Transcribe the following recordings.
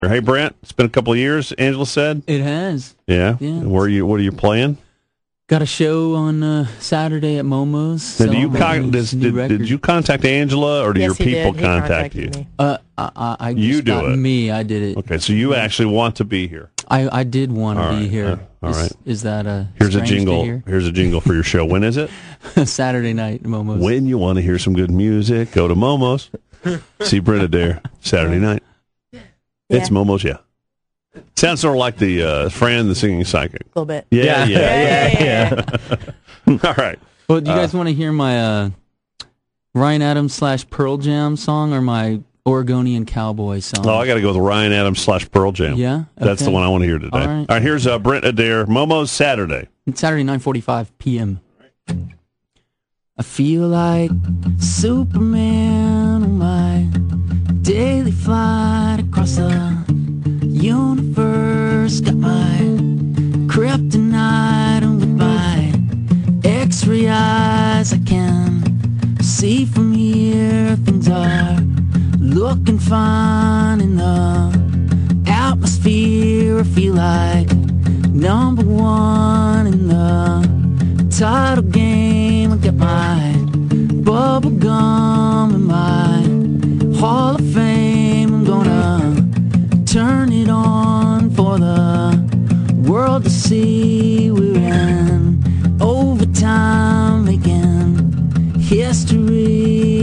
Hey, Brent, it's been a couple of years, Angela said. It has. Yeah? Yeah. What are you playing? Got a show on Saturday at Momo's. Now, did you contact Angela, or do your people contact you? Me. I You just do got it. Me, I did it. Okay, so you actually want to be here. I did want to All be right, here. all right. Is that Here's a strange to jingle. hear? Here's a jingle for your show. When is it? Saturday night at Momo's. When you want to hear some good music, go to Momo's. See Brent Adair Saturday night. It's Momo's, yeah. Sounds sort of like the Fran, the singing psychic. A little bit. Yeah. All right. Well, do you guys want to hear my Ryan Adams / Pearl Jam song or my Oregonian Cowboy song? Oh, I got to go with Ryan Adams / Pearl Jam. Yeah? That's the Okay. one I want to hear today. All right. All right, here's Brent Adair, Momo's Saturday. It's Saturday, 9:45 p.m. I feel like Superman on my daily flight across the universe. Got my kryptonite, and with my X-ray eyes I can see from here. Things are looking fine in the atmosphere. I feel like number one in the title game. I got my bubble gum in my Hall of Fame. I'm gonna turn it on for the world to see. We're in overtime, making history.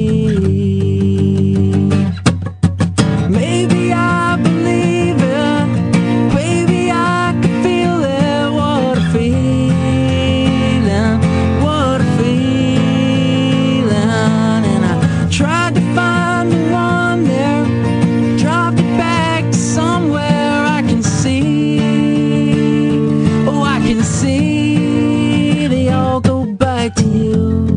Maybe I believe it, baby, I can feel it. What a feeling, what a feeling. And I tried to find the one there, dropped it back to somewhere I can see. Oh, I can see they all go back to you.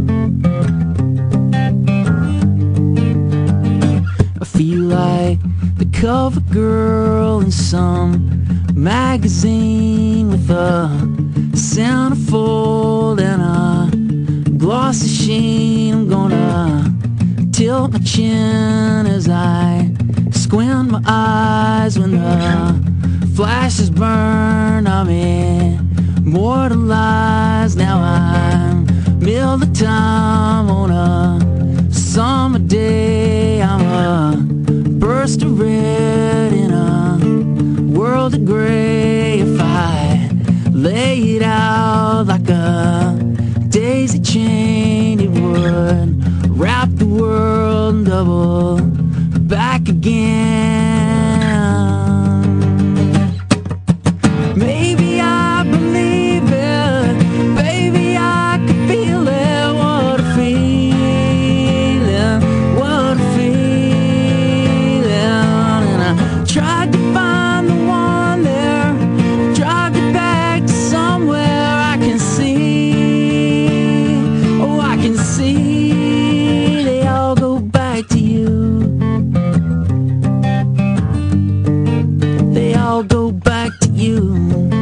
I feel like the cover girl in some magazine with a centerfold and a glossy sheen. I'm gonna tilt my chin as I squint my eyes when the flashes burn. I'm immortalized. Now I'm middle of time on a summer day. I'm a burst of red in a world of gray. If I lay it out like a daisy chain, it would wrap the world and double back again. Maybe I believe it, baby, I can feel it. What a feeling, what a feeling. And I tried to find the one there, drive it back to somewhere I can see. Oh, I can see they all go back to you. They all go back to you.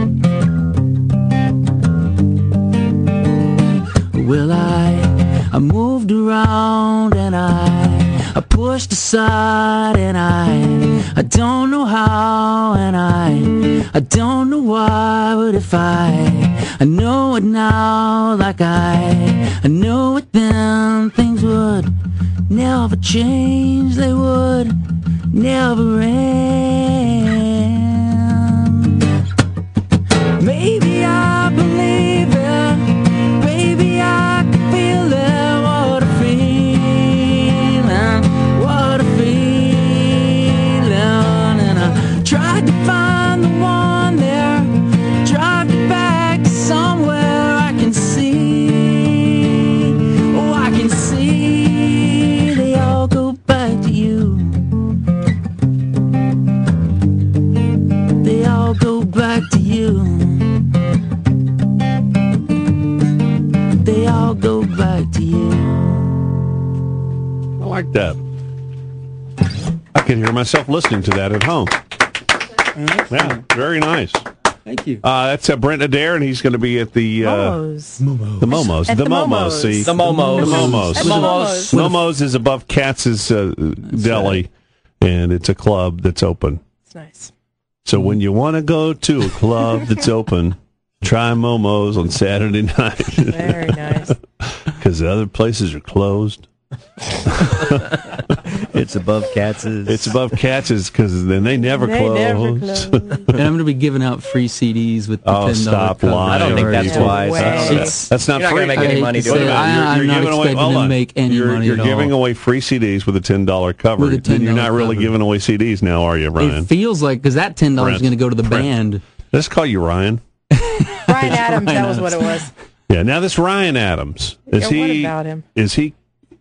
Well, I moved around and I pushed aside and I don't know how and I don't know why, but if I know it now like I know it then, things would never change, they would never end. Maybe I believe it, baby, I can feel it. What a feeling, what a feeling. And I tried to find the one there, drive it back to somewhere I can see. Oh, I can see they all go back to you. They all go back to you. They all go back to you. I like that. I can hear myself listening to that at home. Yeah, very nice. Thank you. That's Brent Adair, and he's going to be at the Momos. the Momos. At The the Momos. Momos. See, The Momos. The Momos. At the Momos. Momos is above Katz's Deli, and it's a club that's open It's nice. So when you want to go to a club that's open, try Momo's on Saturday night. Very nice. Because the other places are closed. It's above Katz's. It's above Katz's because then they never close. And I'm going to be giving out free CDs with the $10 stop cover lying. I don't think that's No wise. way. I don't know. That's not You're not free. gonna make any money doing Wait a that. minute. I'm not expecting to make any money You're at all. giving away free CDs with a $10 cover. With a Then you're $10 not really cover. giving away CDs now, are you, Ryan? It feels like, because that $10 is Brent. going to go to the Brent. band. Let's call you Ryan. Ryan Adams, that was what it was. Yeah, now this Ryan Adams. Is Yeah, what he? about him? Is he?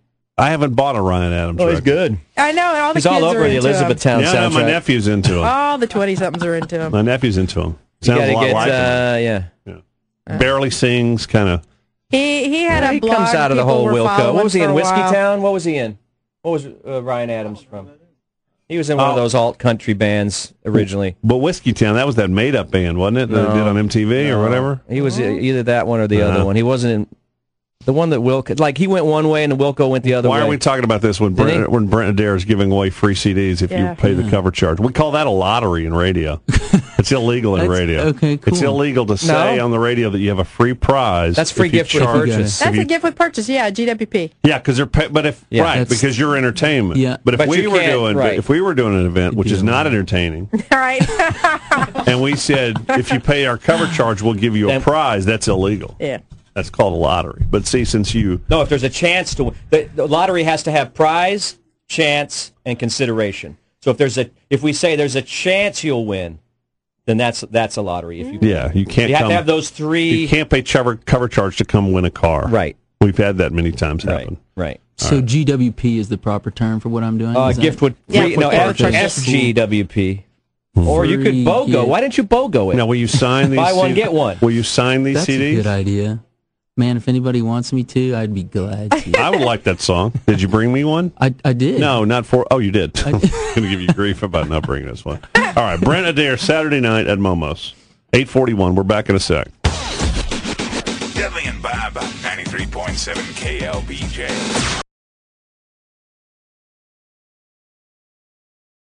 I haven't bought a Ryan Adams Oh, he's record. good. I know, and all the He's kids all are over the into him. Elizabethtown Yeah, no, my soundtrack. nephew's into him. All the 20-somethings are into him. My nephew's into him. You Sounds gotta a lot get, like him. yeah. Barely sings, kind of. He had a He blog. comes out of the people whole were Wilco. following What was he for in? a Whiskey while. Town? What was he in? What was Ryan Adams from? He was in one of those alt country bands originally. But Whiskey Town, that was that made-up band, wasn't it? That they did on MTV or whatever. He was either that one or the other one. He wasn't in the one that Wilco. Like he went one way and the Wilco went the other way. Why are we talking about this when Did he? Brent Adair is giving away free CDs if Yeah. you pay the cover charge? We call that a lottery in radio. It's illegal in That's- radio. okay, cool. It's illegal to say No. on the radio that you have a free prize. That's free if you gift with charge- purchase. That's a gift with purchase, yeah, GWP. Yeah, because they're but if Yeah. right That's- because you're entertainment. Yeah. But if But we you were can't- doing right. if we were doing an event which is not entertaining, All right. and we said if you pay our cover charge, we'll give you a Then- prize. That's illegal. Yeah. That's called a lottery. But see, since you No, if there's a chance to the lottery has to have prize, chance, and consideration. So if we say there's a chance you'll win, then that's a lottery. If you you can't you have come, to have those three. you can't pay cover charge to come win a car. Right. We've had that many times Right. happen. Right. So GWP is the proper term for what I'm doing? Is that- Gift would Yeah, no with purchase. FGWP. Or you could Free BOGO. gift. Why didn't you BOGO it? Now, will you sign these? Buy one, CDs? get one. Will you sign these That's a CDs? good idea. Man, if anybody wants me to, I'd be glad to. I would like that song. Did you bring me one? I did. No, not for. Oh, you did. I'm going to give you grief about not bringing this one. All right, Brent Adair, Saturday night at Momo's, 8:41. We're back in a sec. Dudley and Bob, 93.7 KLBJ.